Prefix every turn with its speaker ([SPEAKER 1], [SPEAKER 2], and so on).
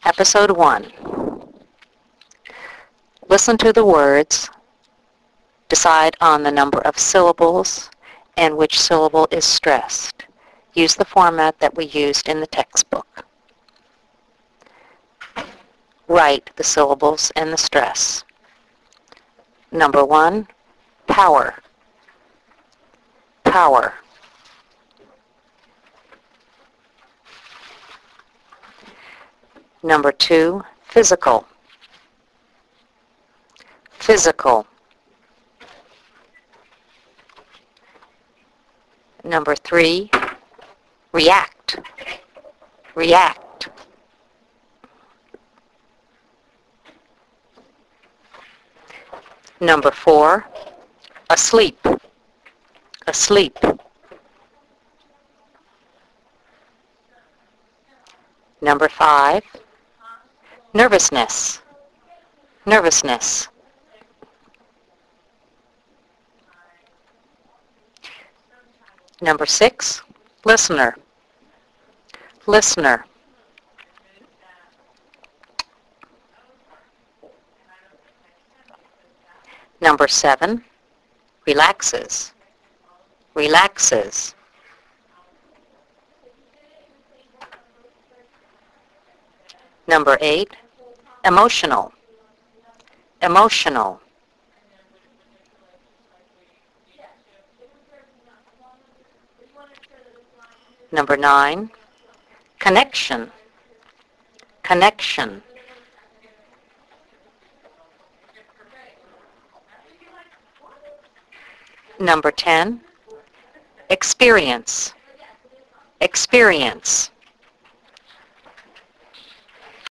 [SPEAKER 1] Episode 1. Listen to the words, decide on the number of syllables, and which syllable is stressed. Use the format that we used in the textbook. Write the syllables and the stress. Number 1, power. Power. Number 2, physical. Physical. Number 3, react. React. Number 4, asleep. Asleep. Number 5, nervousness. Nervousness. Number 6, listener. Listener. Number 7, relaxes. Relaxes. Number 8, emotional. Emotional. Number 9, connection. Connection. Number 10, experience. Experience.